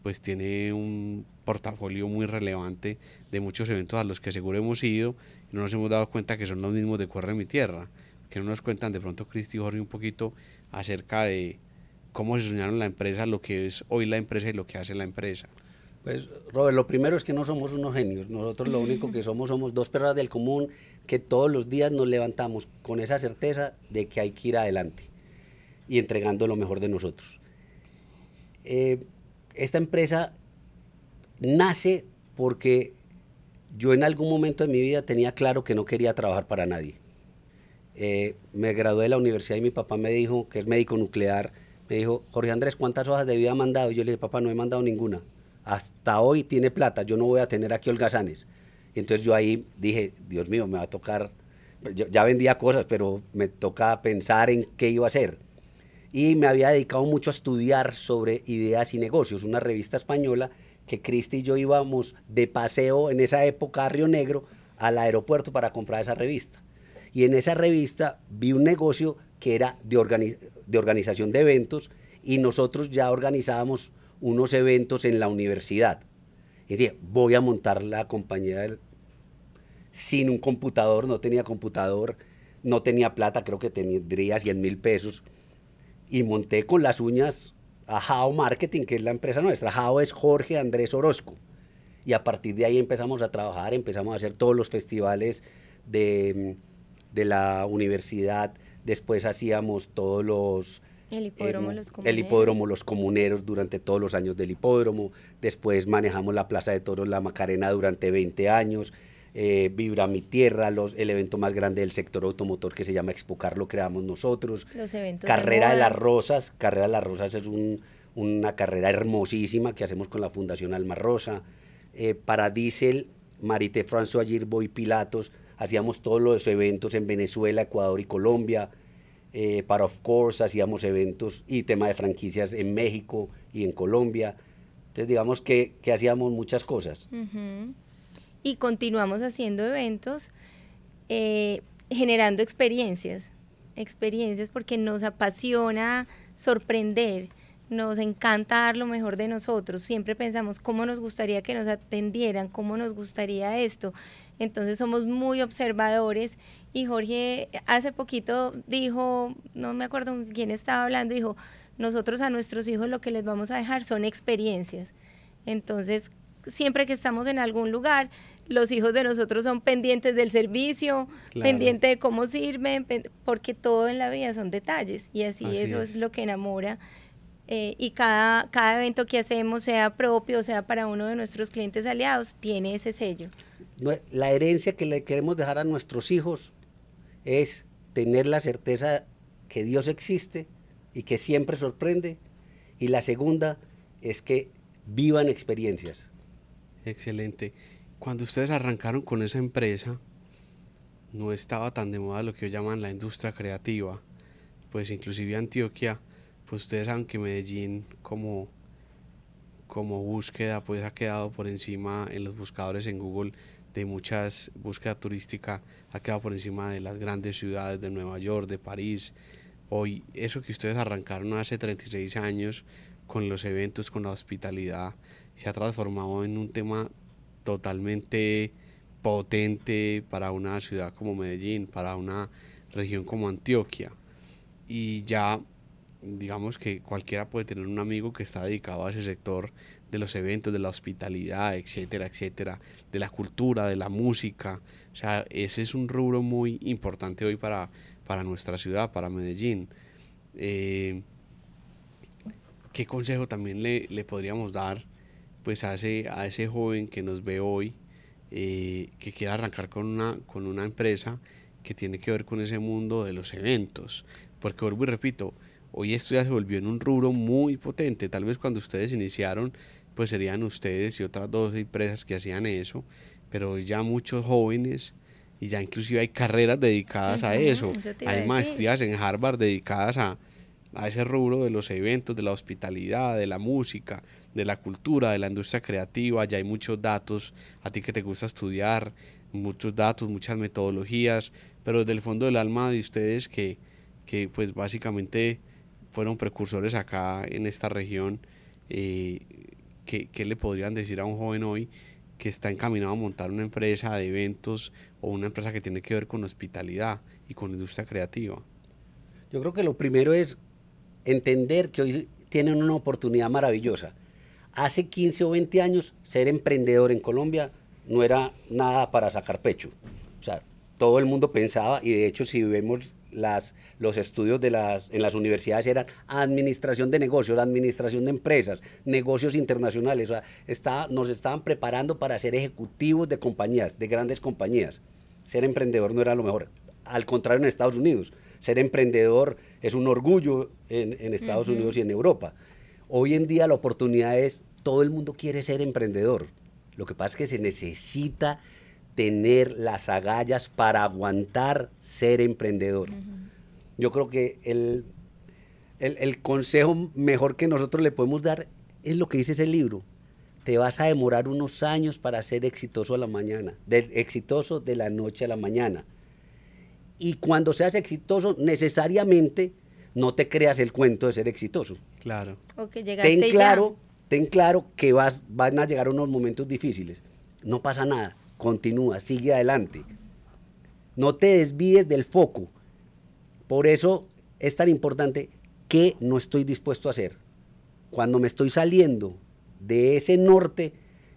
pues tiene un portafolio muy relevante de muchos eventos a los que seguro hemos ido y no nos hemos dado cuenta que son los mismos de Corre Mi Tierra, que no nos cuentan de pronto Cristi y Jorge un poquito acerca de cómo se soñaron la empresa, lo que es hoy la empresa y lo que hace la empresa. Pues, Robert, lo primero es que no somos unos genios. Nosotros lo único que somos, somos dos personas del común que todos los días nos levantamos con esa certeza de que hay que ir adelante y entregando lo mejor de nosotros. Eh, esta empresa nace porque yo en algún momento de mi vida tenía claro que no quería trabajar para nadie. Eh, me gradué de la universidad y mi papá me dijo, que es médico nuclear, me dijo, Jorge Andrés, ¿cuántas hojas de vida ha mandado? Y yo le dije, papá, no he mandado ninguna. Hasta hoy tiene plata, yo no voy a tener aquí holgazanes. Y entonces yo ahí dije, Dios mío, me va a tocar, yo ya vendía cosas, pero me toca pensar en qué iba a hacer. Y me había dedicado mucho a estudiar sobre ideas y negocios, una revista española que Cristi y yo íbamos de paseo en esa época a Río Negro, al aeropuerto para comprar esa revista. Y en esa revista vi un negocio que era de, organi- de organización de eventos y nosotros ya organizábamos unos eventos en la universidad. Y dije, voy a montar la compañía del... sin un computador, no tenía computador, no tenía plata, creo que tendría cien mil pesos. Y monté con las uñas a Jao Marketing, que es la empresa nuestra. Jao es Jorge Andrés Orozco. Y a partir de ahí empezamos a trabajar, empezamos a hacer todos los festivales de, de la universidad. Después hacíamos todos los... El hipódromo, eh, los comuneros. El hipódromo, los comuneros durante todos los años del hipódromo. Después manejamos la Plaza de Toros La Macarena durante veinte años. Eh, Vibra Mi Tierra, los, el evento más grande del sector automotor que se llama Expocar lo creamos nosotros. Los eventos Carrera de, de las Rosas, Carrera de las Rosas es un, una carrera hermosísima que hacemos con la Fundación Alma Rosa. Eh, para Diesel, Marité François Girbo y Pilatos, hacíamos todos los eventos en Venezuela, Ecuador y Colombia. Eh, para Of Course hacíamos eventos y tema de franquicias en México y en Colombia. Entonces digamos que, que hacíamos muchas cosas. Uh-huh. Y continuamos haciendo eventos, eh, generando experiencias, experiencias porque nos apasiona sorprender, nos encanta dar lo mejor de nosotros, siempre pensamos cómo nos gustaría que nos atendieran, cómo nos gustaría esto, entonces somos muy observadores y Jorge hace poquito dijo, no me acuerdo con quién estaba hablando, dijo, nosotros a nuestros hijos lo que les vamos a dejar son experiencias, entonces siempre que estamos en algún lugar, los hijos de nosotros son pendientes del servicio, claro. pendientes de cómo sirven, porque todo en la vida son detalles y así, así eso es. es lo que enamora. Eh, y cada, cada evento que hacemos, sea propio o sea para uno de nuestros clientes aliados, tiene ese sello. La herencia que le queremos dejar a nuestros hijos es tener la certeza que Dios existe y que siempre sorprende. Y la segunda es que vivan experiencias. Excelente. Cuando ustedes arrancaron con esa empresa, no estaba tan de moda lo que hoy llaman la industria creativa. Pues inclusive Antioquia, pues ustedes saben que Medellín como, como búsqueda pues ha quedado por encima en los buscadores en Google de muchas búsquedas turísticas, ha quedado por encima de las grandes ciudades de Nueva York, de París. Hoy eso que ustedes arrancaron hace treinta y seis años con los eventos, con la hospitalidad, se ha transformado en un tema totalmente potente para una ciudad como Medellín, para una región como Antioquia. Y ya, digamos que cualquiera puede tener un amigo que está dedicado a ese sector de los eventos, de la hospitalidad, etcétera, etcétera, de la cultura, de la música. O sea, ese es un rubro muy importante hoy para, para nuestra ciudad, para Medellín. Eh, ¿Qué consejo también le, le podríamos dar pues a ese, a ese joven que nos ve hoy, eh, que quiera arrancar con una, con una empresa que tiene que ver con ese mundo de los eventos? Porque vuelvo y repito, hoy esto ya se volvió en un rubro muy potente. Tal vez cuando ustedes iniciaron, pues serían ustedes y otras dos empresas que hacían eso, pero hoy ya muchos jóvenes, y ya inclusive hay carreras dedicadas uh-huh, a eso, eso hay maestrías en Harvard dedicadas a, a ese rubro de los eventos, de la hospitalidad, de la música, de la cultura, de la industria creativa. Ya hay muchos datos, a ti que te gusta estudiar, muchos datos, muchas metodologías, pero desde el fondo del alma de ustedes que, que pues básicamente fueron precursores acá en esta región, eh, ¿qué, qué le podrían decir a un joven hoy que está encaminado a montar una empresa de eventos o una empresa que tiene que ver con hospitalidad y con industria creativa? Yo creo que lo primero es entender que hoy tienen una oportunidad maravillosa. Hace quince o veinte años ser emprendedor en Colombia no era nada para sacar pecho. O sea, todo el mundo pensaba, y de hecho si vemos las, los estudios de las, en las universidades eran administración de negocios, administración de empresas, negocios internacionales. O sea, está, nos estaban preparando para ser ejecutivos de compañías, de grandes compañías. Ser emprendedor no era lo mejor. Al contrario, en Estados Unidos, ser emprendedor es un orgullo en, en Estados uh-huh. Unidos y en Europa. Hoy en día la oportunidad es, todo el mundo quiere ser emprendedor. Lo que pasa es que se necesita tener las agallas para aguantar ser emprendedor. Uh-huh. Yo creo que el, el, el consejo mejor que nosotros le podemos dar es lo que dice ese libro. Te vas a demorar unos años para ser exitoso a la mañana, de, exitoso de la noche a la mañana. Y cuando seas exitoso, necesariamente no te creas el cuento de ser exitoso. Claro. O que llegaste ten ya. claro, ten claro que vas, van a llegar unos momentos difíciles. No pasa nada. Continúa, sigue adelante. No te desvíes del foco. Por eso es tan importante qué no estoy dispuesto a hacer. Cuando me estoy saliendo de ese norte,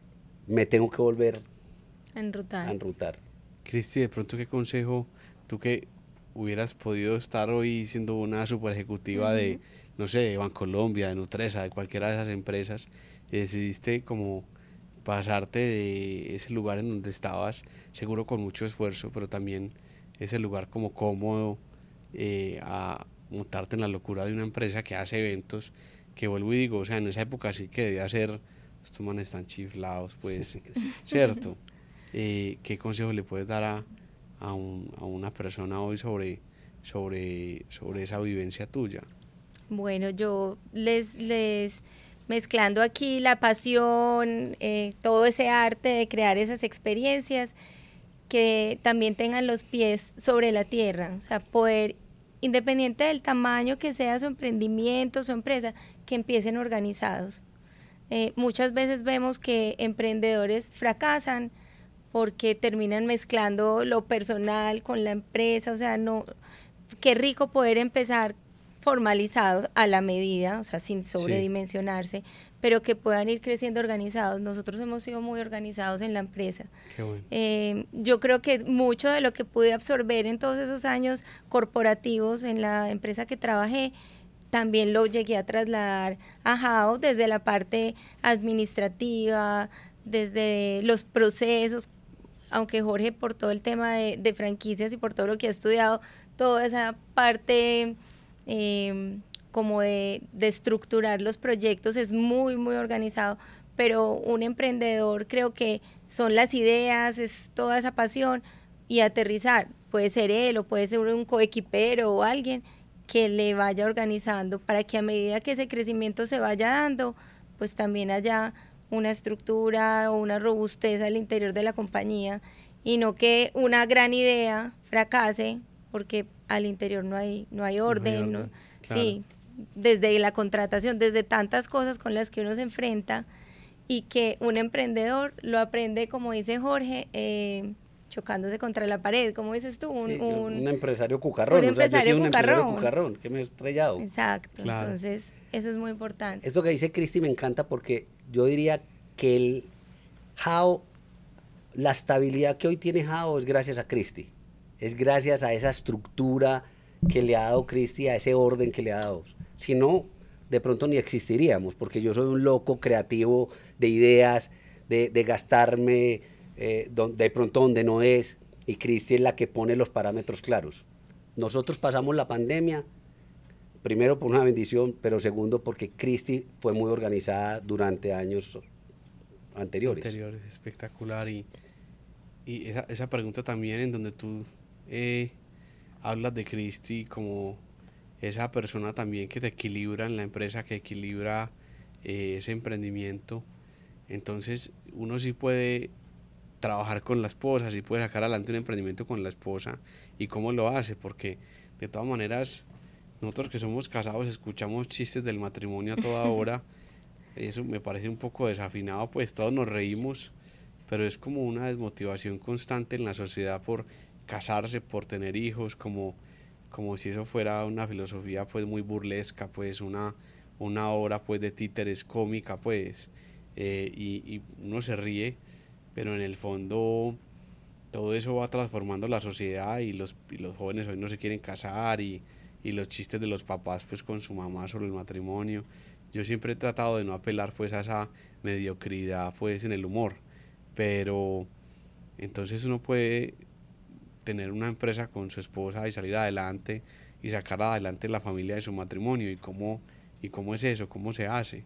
me tengo que volver a enrutar. a enrutar. Cristi, de pronto, ¿qué consejo, tú que hubieras podido estar hoy siendo una super ejecutiva uh-huh. de, no sé, de Bancolombia, de Nutresa, de cualquiera de esas empresas, y decidiste como pasarte de ese lugar en donde estabas, seguro con mucho esfuerzo, pero también ese lugar como cómodo, eh, a montarte en la locura de una empresa que hace eventos, que vuelvo y digo, o sea, en esa época sí que debía ser, estos manes están chiflados, pues, ¿cierto? Eh, ¿Qué consejo le puedes dar a, a, un, a una persona hoy sobre, sobre, sobre esa vivencia tuya? Bueno, yo les... les mezclando aquí la pasión, eh, todo ese arte de crear esas experiencias, que también tengan los pies sobre la tierra, o sea, poder, independiente del tamaño que sea su emprendimiento, su empresa, que empiecen organizados. Eh, muchas veces vemos que emprendedores fracasan porque terminan mezclando lo personal con la empresa, o sea, no, qué rico poder empezar formalizados a la medida, o sea, sin sobredimensionarse, sí. pero que puedan ir creciendo organizados. Nosotros hemos sido muy organizados en la empresa. Qué bueno. Eh, yo creo que mucho de lo que pude absorber en todos esos años corporativos en la empresa que trabajé, también lo llegué a trasladar a Hao desde la parte administrativa, desde los procesos, aunque Jorge por todo el tema de, de franquicias y por todo lo que ha estudiado, toda esa parte... Eh, como de, de estructurar los proyectos es muy muy organizado, pero un emprendedor creo que son las ideas, es toda esa pasión y aterrizar, puede ser él o puede ser un coequipero o alguien que le vaya organizando para que a medida que ese crecimiento se vaya dando, pues también haya una estructura o una robustez al interior de la compañía y no que una gran idea fracase porque al interior no hay no hay orden, no hay orden. ¿no? Claro. Sí, desde la contratación, desde tantas cosas con las que uno se enfrenta y que un emprendedor lo aprende, como dice Jorge, eh, chocándose contra la pared, como dices tú, un, sí, un, un empresario cucarrón, un empresario, o sea, yo cucarrón. un empresario cucarrón, que me he estrellado. Exacto, claro. Entonces eso es muy importante. Esto que dice Cristi me encanta porque yo diría que el Hao, la estabilidad que hoy tiene Hao es gracias a Cristi. Es gracias a esa estructura que le ha dado Cristi, a ese orden que le ha dado. Si no, de pronto ni existiríamos, porque yo soy un loco creativo de ideas, de, de gastarme eh, de pronto donde no es, y Cristi es la que pone los parámetros claros. Nosotros pasamos la pandemia, primero por una bendición, pero segundo porque Cristi fue muy organizada durante años anteriores. Anteriores, espectacular. Y, y esa, esa pregunta también en donde tú... Eh, hablas de Cristi como esa persona también que te equilibra en la empresa, que equilibra eh, ese emprendimiento. Entonces uno sí puede trabajar con la esposa, sí puede sacar adelante un emprendimiento con la esposa. ¿Y cómo lo hace? Porque de todas maneras nosotros que somos casados escuchamos chistes del matrimonio a toda hora, eso me parece un poco desafinado, pues todos nos reímos, pero es como una desmotivación constante en la sociedad por casarse, por tener hijos, como, como si eso fuera una filosofía pues muy burlesca, pues una, una obra pues de títeres cómica, pues, eh, y, y uno se ríe, pero en el fondo todo eso va transformando la sociedad y los, y los jóvenes hoy no se quieren casar y, y los chistes de los papás pues con su mamá sobre el matrimonio. Yo siempre he tratado de no apelar pues a esa mediocridad pues en el humor, pero entonces uno puede tener una empresa con su esposa y salir adelante y sacar adelante la familia de su matrimonio. ¿Y cómo, y cómo es eso? ¿Cómo se hace?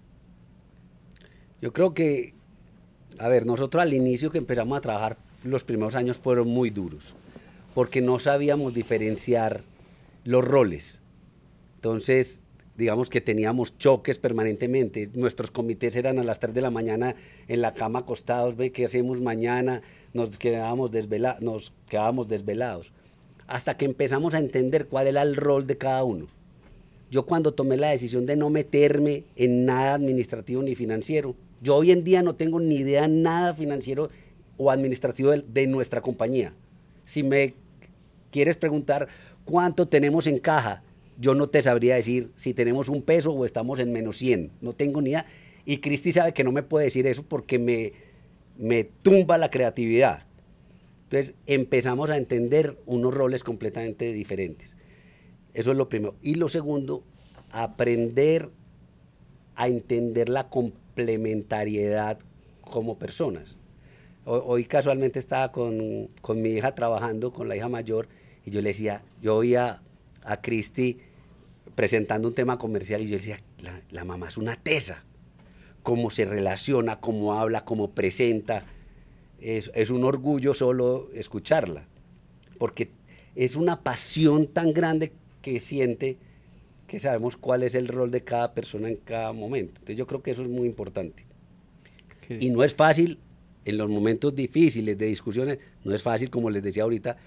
Yo creo que, a ver, nosotros al inicio que empezamos a trabajar, los primeros años fueron muy duros, porque no sabíamos diferenciar los roles. Entonces, digamos que teníamos choques permanentemente. Nuestros comités eran a las tres de la mañana en la cama acostados, ve qué hacemos mañana, nos quedábamos, desvela nos quedábamos desvelados. Hasta que empezamos a entender cuál era el rol de cada uno. Yo cuando tomé la decisión de no meterme en nada administrativo ni financiero, yo hoy en día no tengo ni idea nada financiero o administrativo de, de nuestra compañía. Si me quieres preguntar cuánto tenemos en caja, yo no te sabría decir si tenemos un peso o estamos en menos cien, no tengo ni idea. Y Cristi sabe que no me puede decir eso porque me, me tumba la creatividad. Entonces empezamos a entender unos roles completamente diferentes. Eso es lo primero. Y lo segundo, aprender a entender la complementariedad como personas. Hoy casualmente estaba con, con mi hija trabajando, con la hija mayor, y yo le decía, yo oía a Cristi presentando un tema comercial y yo decía, la, la mamá es una tesa, cómo se relaciona, cómo habla, cómo presenta, es, es un orgullo solo escucharla, porque es una pasión tan grande que siente que sabemos cuál es el rol de cada persona en cada momento. Entonces yo creo que eso es muy importante. ¿Qué? Y no es fácil en los momentos difíciles de discusiones, no es fácil, como les decía ahorita,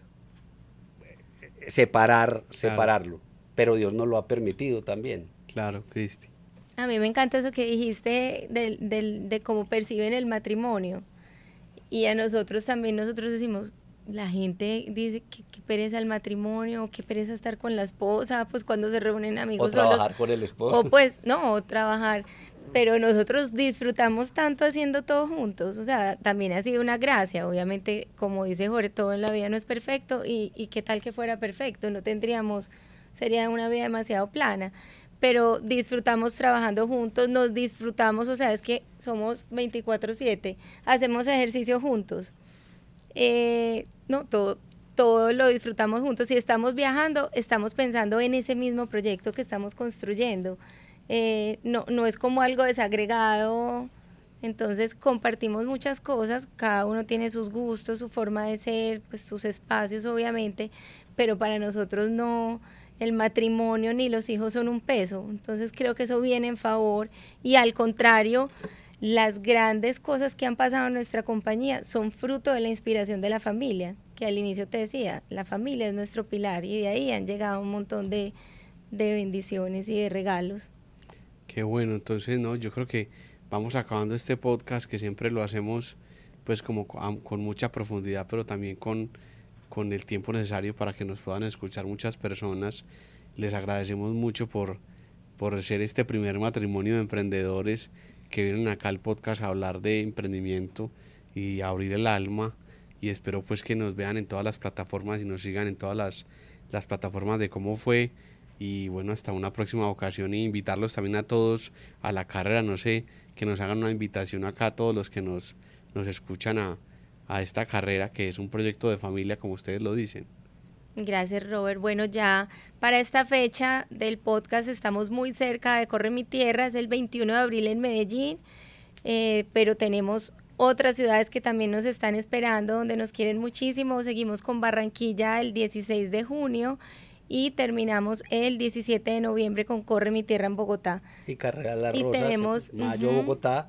separar, claro. separarlo, pero Dios nos lo ha permitido también. Claro, Cristi. A mí me encanta eso que dijiste de, de, de cómo perciben el matrimonio, y a nosotros también, nosotros decimos, la gente dice que, que pereza el matrimonio, que pereza estar con la esposa, pues cuando se reúnen amigos solos. O trabajar con el esposo. O pues, no, o trabajar. Pero nosotros disfrutamos tanto haciendo todo juntos, o sea, también ha sido una gracia. Obviamente, como dice Jorge, todo en la vida no es perfecto, y, y qué tal que fuera perfecto, no tendríamos, sería una vida demasiado plana, pero disfrutamos trabajando juntos, nos disfrutamos, o sea, es que somos veinticuatro siete, hacemos ejercicio juntos, eh, no, todo, todo lo disfrutamos juntos. Si estamos viajando, estamos pensando en ese mismo proyecto que estamos construyendo. Eh, no, no es como algo desagregado, entonces compartimos muchas cosas, cada uno tiene sus gustos, su forma de ser, pues sus espacios obviamente, pero para nosotros no, el matrimonio ni los hijos son un peso, entonces creo que eso viene en favor, y al contrario, las grandes cosas que han pasado en nuestra compañía son fruto de la inspiración de la familia, que al inicio te decía, la familia es nuestro pilar, y de ahí han llegado un montón de, de bendiciones y de regalos. Qué bueno, entonces no, yo creo que vamos acabando este podcast, que siempre lo hacemos pues como con, con mucha profundidad, pero también con, con el tiempo necesario para que nos puedan escuchar muchas personas. Les agradecemos mucho por, por ser este primer matrimonio de emprendedores que vienen acá al podcast a hablar de emprendimiento y a abrir el alma, y espero pues que nos vean en todas las plataformas y nos sigan en todas las, las plataformas de Cómo Fue. Y bueno, hasta una próxima ocasión, y invitarlos también a todos a la carrera, no sé, que nos hagan una invitación acá a todos los que nos, nos escuchan a, a esta carrera, que es un proyecto de familia, como ustedes lo dicen. Gracias, Robert. Bueno, ya para esta fecha del podcast estamos muy cerca de Corre Mi Tierra, es el veintiuno de abril en Medellín, eh, pero tenemos otras ciudades que también nos están esperando, donde nos quieren muchísimo. Seguimos con Barranquilla el dieciséis de junio, y terminamos el diecisiete de noviembre con Corre Mi Tierra en Bogotá. Y Carrera Las y Rosas, tenemos, en mayo, uh-huh. Bogotá,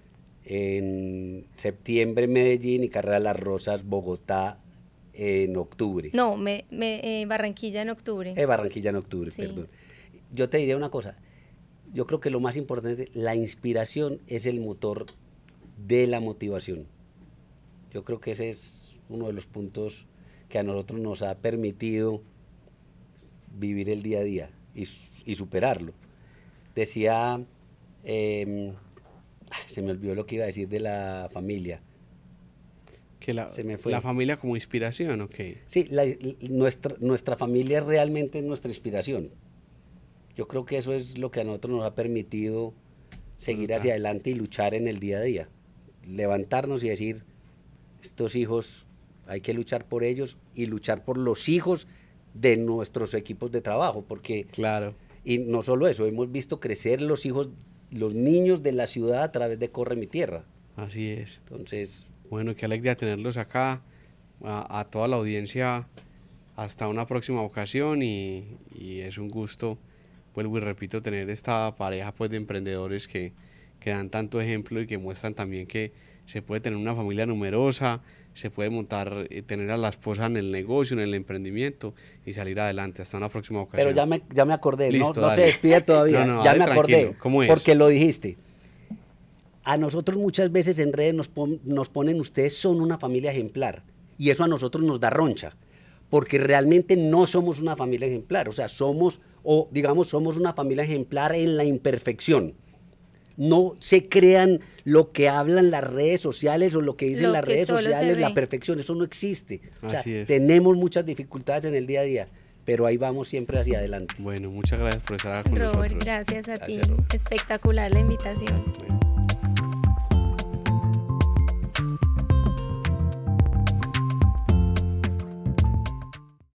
en septiembre Medellín, y Carrera Las Rosas, Bogotá, en octubre. No, me, me, eh, Barranquilla en octubre. Eh, Barranquilla en octubre, sí. Perdón. Yo te diría una cosa, yo creo que lo más importante, la inspiración es el motor de la motivación. Yo creo que ese es uno de los puntos que a nosotros nos ha permitido vivir el día a día y, y superarlo. Decía, eh, se me olvidó lo que iba a decir de la familia. Que la, se me fue. La familia como inspiración, ¿ok? Sí, la, nuestra, nuestra familia realmente es nuestra inspiración. Yo creo que eso es lo que a nosotros nos ha permitido seguir hacia adelante y luchar en el día a día. Levantarnos y decir, estos hijos, hay que luchar por ellos y luchar por los hijos de nuestros equipos de trabajo, porque... Claro. Y no solo eso, hemos visto crecer los hijos, los niños de la ciudad a través de Corre Mi Tierra. Así es. Entonces... Bueno, qué alegría tenerlos acá, a, a toda la audiencia, hasta una próxima ocasión y, y es un gusto, vuelvo y repito, tener esta pareja pues de emprendedores que, que dan tanto ejemplo y que muestran también que se puede tener una familia numerosa, se puede montar, eh, tener a la esposa en el negocio, en el emprendimiento y salir adelante. Hasta una próxima ocasión. Pero ya me, ya me acordé, Listo, no, no se despide todavía, no, no, ya me acordé, ¿cómo es? Porque lo dijiste. A nosotros muchas veces en redes nos, pon, nos ponen, ustedes son una familia ejemplar, y eso a nosotros nos da roncha, porque realmente no somos una familia ejemplar, o sea, somos, o digamos, somos una familia ejemplar en la imperfección. No se crean lo que hablan las redes sociales o lo que dicen lo las que redes sociales, la perfección, eso no existe. O sea, tenemos muchas dificultades en el día a día, pero ahí vamos siempre hacia adelante. Bueno, muchas gracias por estar acá con Robert, nosotros. Gracias a gracias, ti, Robert. Espectacular la invitación. Bueno.